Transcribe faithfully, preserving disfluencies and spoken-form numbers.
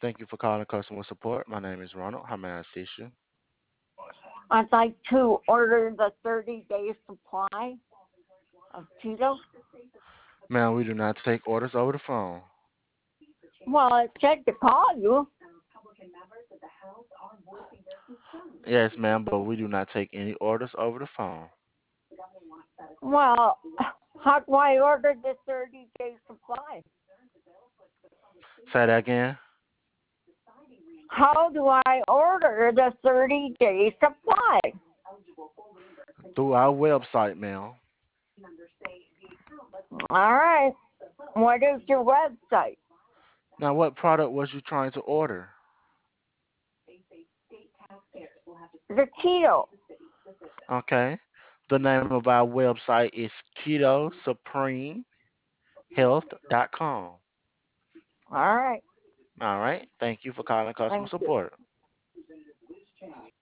Thank you for calling customer support. My name is Ronald. How may I assist you? I'd like to order the thirty day supply of Cheetos. Ma'am, we do not take orders over the phone. Well, it said to call you. Yes, ma'am, but we do not take any orders over the phone. Well, how do I order the thirty day supply? Say that again. How do I order the thirty day supply? Through our website, ma'am. All right. What is your website? Now, what product was you trying to order? The Cheeto. Okay. The name of our website is keto supreme health dot com. All right. All right. Thank you for calling customer Thank you. support.